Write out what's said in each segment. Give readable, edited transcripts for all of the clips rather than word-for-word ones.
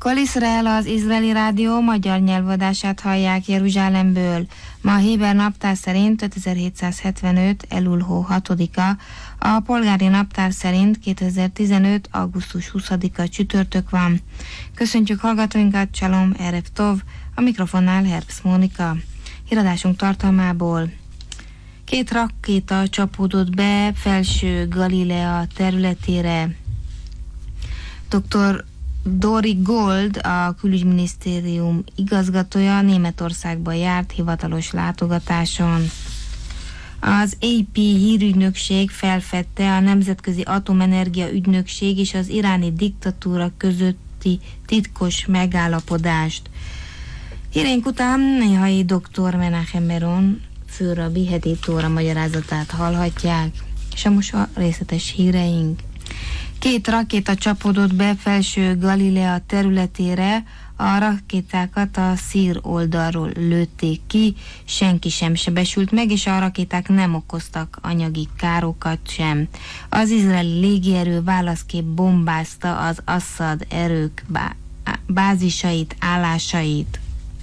Kol Izrael, az izraeli rádió magyar nyelvadását hallják Jeruzsálemből. Ma a héber naptár szerint 5775. Elul hó 6-a, a polgári naptár szerint 2015. augusztus 20-a csütörtök van. Köszöntjük hallgatóinkat, Csalom, Erev Tov, a mikrofonnál Herbst Mónika. Híradásunk tartalmából: 2 rakéta csapódott be Felső Galilea területére. Dr. Dori Gold, a külügyminisztérium igazgatója, Németországba járt hivatalos látogatáson. Az AP hírügynökség felfedte a Nemzetközi Atomenergia Ügynökség és az iráni diktatúra közötti titkos megállapodást. Híreink után néhai dr. Menachem Meron főrabbi heti tóra magyarázatát hallhatják, és most a részletes híreink. 2 rakéta csapódott be Felső Galilea területére, a rakétákat a szír oldalról lőtték ki, senki sem sebesült meg, és a rakéták nem okoztak anyagi károkat sem. Az izraeli légierő válaszképp bombázta az Assad erők bázisait, állásait.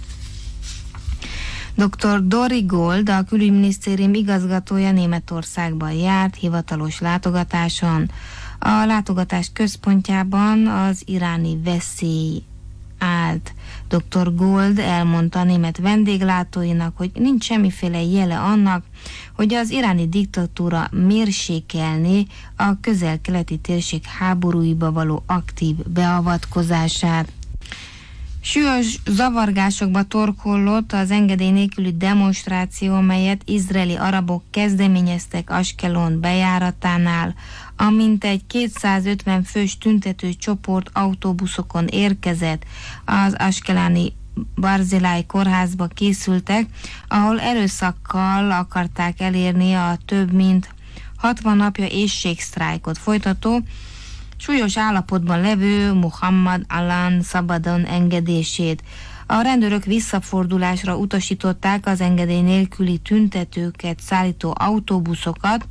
Dr. Dori Gold, a külügyminisztérium igazgatója, Németországban járt hivatalos látogatáson. A látogatás központjában az iráni veszély állt. Dr. Gold elmondta a német vendéglátóinak, hogy nincs semmiféle jele annak, hogy az iráni diktatúra mérsékelné a közel-keleti térség háborúiba való aktív beavatkozását. Súlyos zavargásokba torkollott az engedély nélküli demonstráció, amelyet izraeli arabok kezdeményeztek Askelon bejáratánál. A mintegy 250 fős tüntető csoport autóbuszokon érkezett, az askelani Barzilai kórházba készültek, ahol erőszakkal akarták elérni a több mint 60 napja éhségsztrájkot folytató, súlyos állapotban levő Muhammad Alan szabadon engedését. A rendőrök visszafordulásra utasították az engedély nélküli tüntetőket szállító autóbuszokat.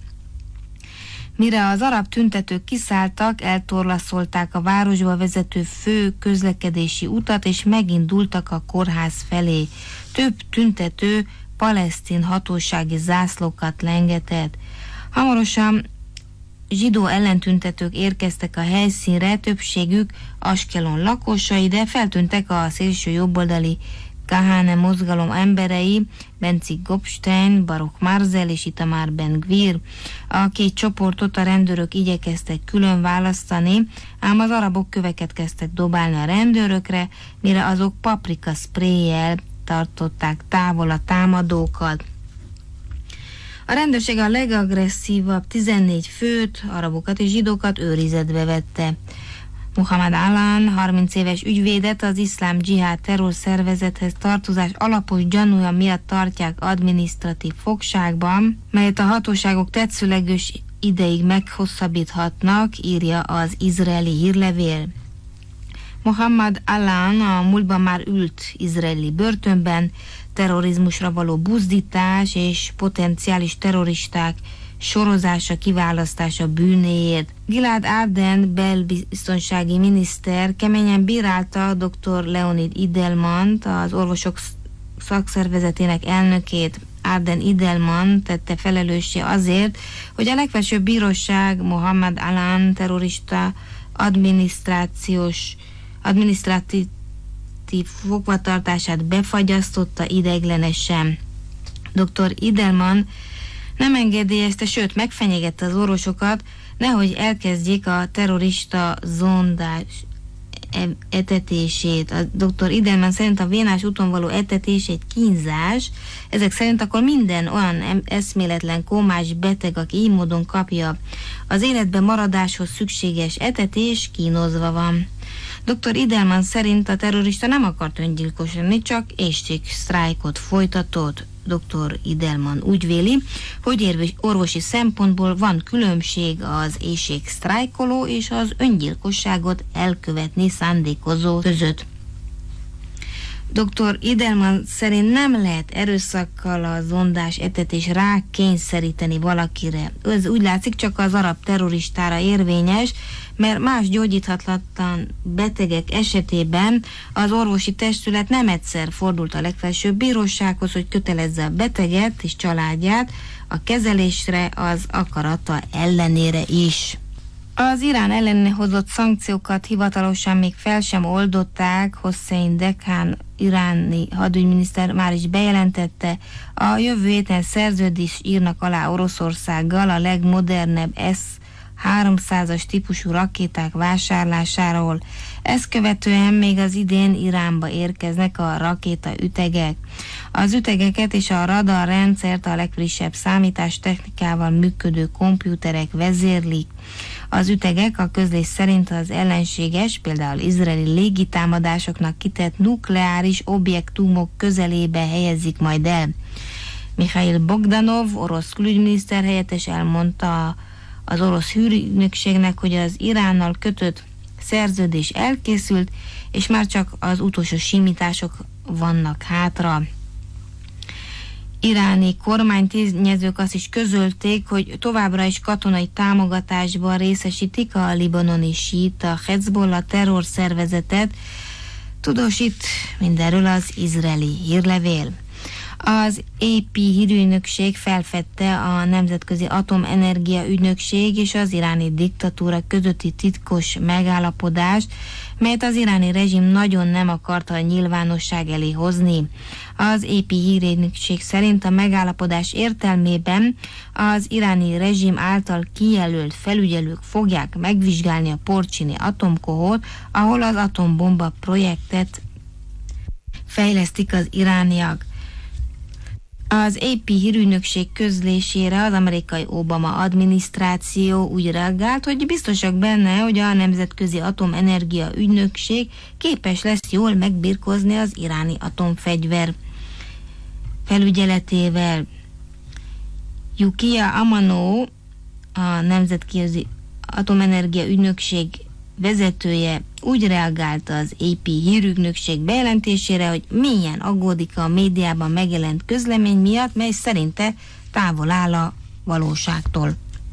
Mire az arab tüntetők kiszálltak, eltorlaszolták a városba vezető fő közlekedési utat, és megindultak a kórház felé. Több tüntető palesztin hatósági zászlókat lengetett. Hamarosan zsidó ellentüntetők érkeztek a helyszínre, többségük Askelon lakosai, de feltűntek a szélső jobboldali Kahane mozgalom emberei, Benci Gopstein, Baruch Marzel és Itamar Ben Gvir. A 2 csoportot a rendőrök igyekeztek külön választani, ám az arabok köveket kezdtek dobálni a rendőrökre, mire azok paprika szpréjjel tartották távol a támadókat. A rendőrség a legagresszívabb 14 főt, arabokat és zsidókat őrizetbe vette. Muhammad Alan, 30 éves ügyvédet, az iszlám dzsihád terrorszervezethez tartozás alapos gyanúja miatt tartják adminisztratív fogságban, melyet a hatóságok tetszőleges ideig meghosszabbíthatnak, írja az izraeli hírlevél. Muhammad Alan a múltban már ült izraeli börtönben, terrorizmusra való buzdítás és potenciális terroristák sorozása, kiválasztása bűnéért. Gilad Arden belbiztonsági miniszter keményen bírálta dr. Leonid Idelmant, az orvosok szakszervezetének elnökét. Arden Idelman tette felelőssé azért, hogy a legfelsőbb bíróság Muhammad Alan terrorista adminisztratív fogvatartását befagyasztotta ideiglenesen. Dr. Idelman nem engedélyezte, sőt megfenyegette az orvosokat, nehogy elkezdjék a terrorista zondás etetését. A dr. Idelman szerint a vénás úton való etetés egy kínzás, ezek szerint akkor minden olyan eszméletlen kómás beteg, aki így módon kapja az életben maradáshoz szükséges etetés, kínozva van. Dr. Idelman szerint a terrorista nem akart öngyilkos lenni, csak éhségsztrájkot folytatott. Dr. Idelman úgy véli, hogy orvosi szempontból van különbség az éhségsztrájkoló és az öngyilkosságot elkövetni szándékozó között. Dr. Idelman szerint nem lehet erőszakkal a zondás etetés rá kényszeríteni valakire. Ez úgy látszik csak az arab terroristára érvényes, mert más gyógyíthatatlan betegek esetében az orvosi testület nem egyszer fordult a legfelsőbb bírósághoz, hogy kötelezze a beteget és családját a kezelésre az akarata ellenére is. Az Irán ellen hozott szankciókat hivatalosan még fel sem oldották. Hossein Dekhan iráni hadügyminiszter már is bejelentette, a jövő héten szerződést írnak alá Oroszországgal a legmodernebb S-300-as típusú rakéták vásárlásáról. Ezt követően még az idén Iránba érkeznek a rakétaütegek. Az ütegeket és a radarrendszert a legfrissebb számítástechnikával működő komputerek vezérlik. Az ütegek a közlés szerint az ellenséges, például izraeli légitámadásoknak kitett nukleáris objektumok közelébe helyezik majd el. Mikhail Bogdanov, orosz külügyminiszter helyettes elmondta az orosz hírügynökségnek, hogy az Iránnal kötött szerződés elkészült, és már csak az utolsó simítások vannak hátra. Iráni kormánytényezők azt is közölték, hogy továbbra is katonai támogatásban részesítik a libanoni síita Hezbollah terrorszervezetet, tudósít mindenről az izraeli hírlevél. Az AP hírügynökség felfedte a Nemzetközi Atomenergia Ügynökség és az iráni diktatúra közötti titkos megállapodást, melyet az iráni rezsim nagyon nem akarta a nyilvánosság elé hozni. Az AP hírügynökség szerint a megállapodás értelmében az iráni rezsim által kijelölt felügyelők fogják megvizsgálni a porcsini atomkohót, ahol az atombomba projektet fejlesztik az irániak. Az AP hírügynökség közlésére az amerikai Obama adminisztráció úgy reagált, hogy biztosak benne, hogy a Nemzetközi Atomenergia Ügynökség képes lesz jól megbirkózni az iráni atomfegyver felügyeletével. Yukiya Amano, a Nemzetközi Atomenergia Ügynökség vezetője úgy reagált az AP hírügynökség bejelentésére, hogy mélyen aggódik a médiában megjelent közlemény miatt, mely szerinte távol áll a valóságtól.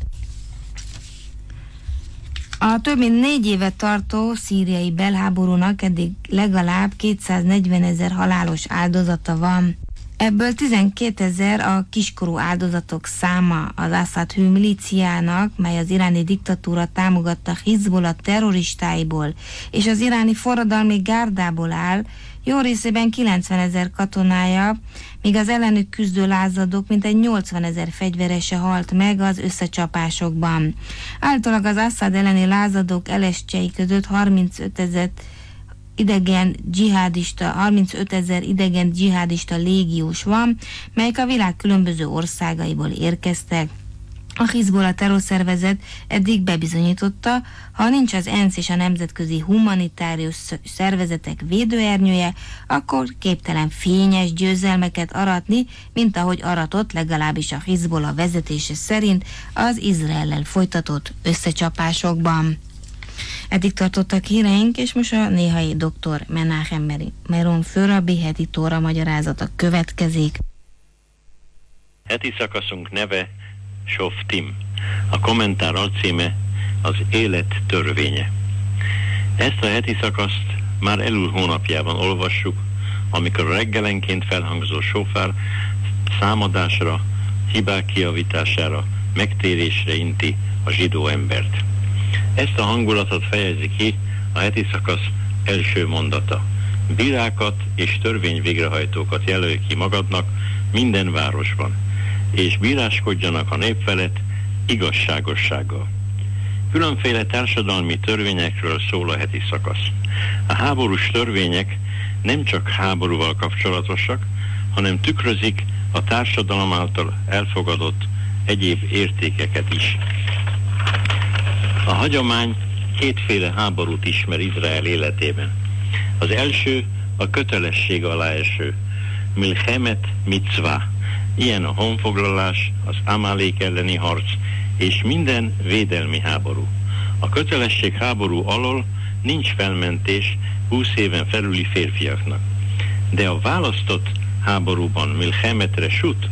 A több mint 4 éve tartó szíriai belháborúnak eddig legalább 240 000 halálos áldozata van. Ebből 12 000 a kiskorú áldozatok száma. Az Assad hű milíciának, mely az iráni diktatúra támogatta Hizbollah terroristáiból és az iráni forradalmi gárdából áll, jó részében 90 000 katonája, míg az ellenük küzdő lázadók mintegy 80 000 fegyverese halt meg az összecsapásokban. Általában az Assad elleni lázadók elestjei között 35 000 idegen dzsihádista légiós van, melyek a világ különböző országaiból érkeztek. A Hizbollah terrorszervezet eddig bebizonyította, ha nincs az ENSZ és a nemzetközi humanitárius szervezetek védőernyője, akkor képtelen fényes győzelmeket aratni, mint ahogy aratott legalábbis a Hizbollah vezetése szerint az Izraellel folytatott összecsapásokban. Eddig tartottak híreink, és most a néhai dr. Menachem Meron főrabbi heti tóra magyarázata következik. Heti szakaszunk neve Shoftim. A kommentár alcíme az élet törvénye. Ezt a heti szakaszt már Elul hónapjában olvassuk, amikor reggelenként felhangzó sofár számadásra, hibák kijavítására, megtérésre inti a zsidó embert. Ezt a hangulatot fejezi ki a heti szakasz első mondata. Bírákat és törvényvégrehajtókat jelölj ki magadnak minden városban, és bíráskodjanak a nép felett igazságossággal. Különféle társadalmi törvényekről szól a heti szakasz. A háborús törvények nem csak háborúval kapcsolatosak, hanem tükrözik a társadalom által elfogadott egyéb értékeket is. A hagyomány kétféle háborút ismer Izrael életében. Az első a kötelesség alá eső, milchemet mitzvah. Ilyen a honfoglalás, az Amálék elleni harc és minden védelmi háború. A kötelesség háború alól nincs felmentés 20 éven felüli férfiaknak. De a választott háborúban, Milchemet Reshut,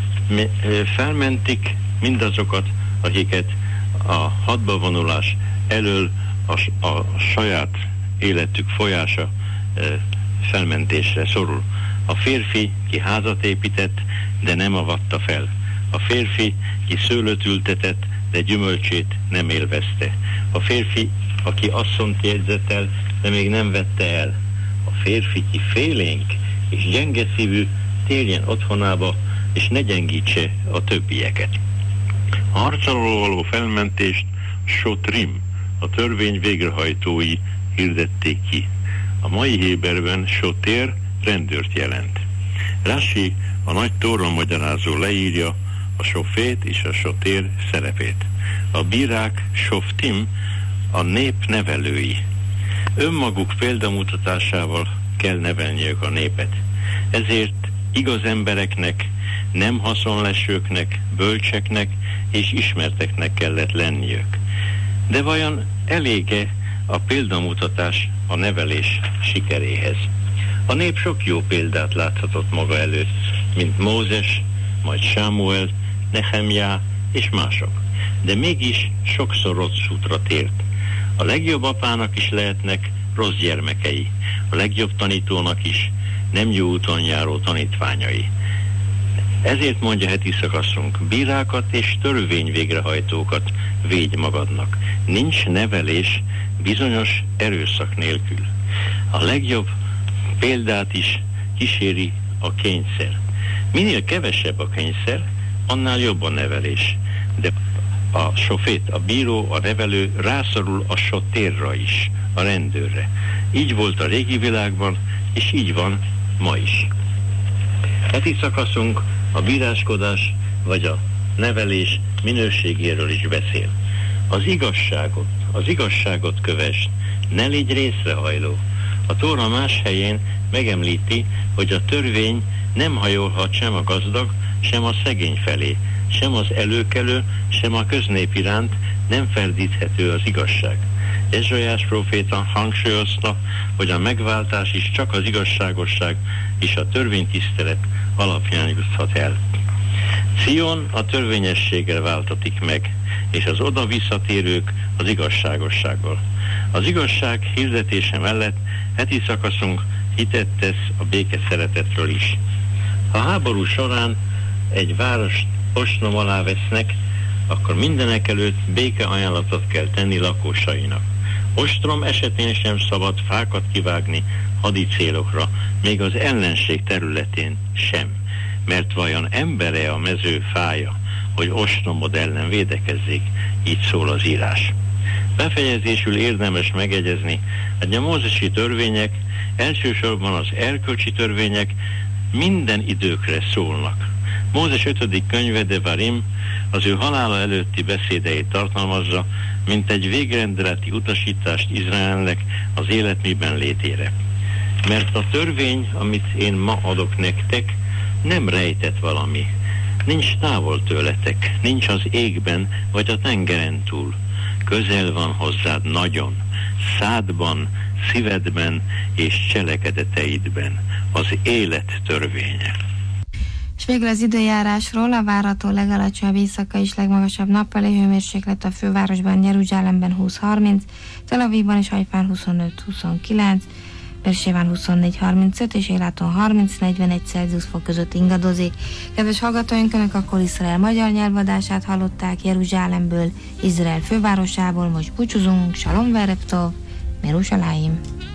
felmentik mindazokat, akiket a hadba vonulás elől a saját életük folyása felmentésre szorul. A férfi, ki házat épített, de nem avatta fel. A férfi, ki szőlőt ültetett, de gyümölcsét nem élvezte. A férfi, aki asszonyt jegyzett el, de még nem vette el. A férfi, ki félénk és gyenge szívű, térjen otthonába, és ne gyengítse a többieket. A harcoló való felmentést Sotrim, a törvény végrehajtói hirdették ki. A mai héberben Sotér rendőrt jelent. Rashi, a nagy Tóra magyarázó leírja a sofét és a sotér szerepét. A bírák, softim, a nép nevelői. Önmaguk példamutatásával kell nevelniük a népet. Ezért igaz embereknek, nem haszonlesőknek, bölcseknek és ismerteknek kellett lenniük. De vajon elége a példamutatás a nevelés sikeréhez? A nép sok jó példát láthatott maga előtt, mint Mózes, majd Sámuel, Nehemjá és mások. De mégis sokszor rossz útra tért. A legjobb apának is lehetnek rossz gyermekei, a legjobb tanítónak is nem jó úton járó tanítványai. Ezért mondja heti szakaszunk, bírákat és törvény végrehajtókat védj magadnak. Nincs nevelés bizonyos erőszak nélkül. A legjobb példát is kíséri a kényszer. Minél kevesebb a kényszer, annál jobb a nevelés. De a sofét, a bíró, a nevelő rászorul a sotérra is, a rendőrre. Így volt a régi világban, és így van ma is. Heti szakaszunk a bíráskodás vagy a nevelés minőségéről is beszél. Az igazságot kövess, ne légy részrehajló. A Tóra más helyén megemlíti, hogy a törvény nem hajolhat sem a gazdag, sem a szegény felé, sem az előkelő, sem a köznép iránt nem ferdíthető az igazság. Ezsaiás próféta hangsúlyozta, hogy a megváltás is csak az igazságosság és a törvénytisztelet alapján juthat el. Sion a törvényességgel váltatik meg, és az oda visszatérők az igazságossággal. Az igazság hirdetése mellett heti szakaszunk hitet tesz a béke szeretetről is. Ha háború során egy várost ostrom alá vesznek, akkor mindenek előtt béke ajánlatot kell tenni lakosainak. Ostrom esetén sem szabad fákat kivágni hadi célokra, még az ellenség területén sem. Mert vajon embere a mező fája, hogy ostromod ellen védekezzék, így szól az írás. Befejezésül érdemes megegyezni, hogy a mózesi törvények, elsősorban az erkölcsi törvények minden időkre szólnak. Mózes 5. könyve Devarim az ő halála előtti beszédeit tartalmazza, mint egy végrendeleti utasítást Izraelnek az életműben létére. Mert a törvény, amit én ma adok nektek, nem rejtett valami. Nincs távol tőletek, nincs az égben vagy a tengeren túl. Közel van hozzád nagyon, szádban, szívedben és cselekedeteidben, az élet törvénye. És végül az időjárásról: a várható legalacsonyabb éjszakai és legmagasabb nappali hőmérséklet a fővárosban, Jeruzsálemben 20-30, Tel Avivban és Hajfán 25-29, Bersébán 24-35 és Éláton 30-41 Celsius fok között ingadozik. Kedves hallgatóink, Önök akkor Izrael magyar nyelvadását hallották Jeruzsálemből, Izrael fővárosából. Most búcsúzunk, Shalom Verev Tov, Merushalayim.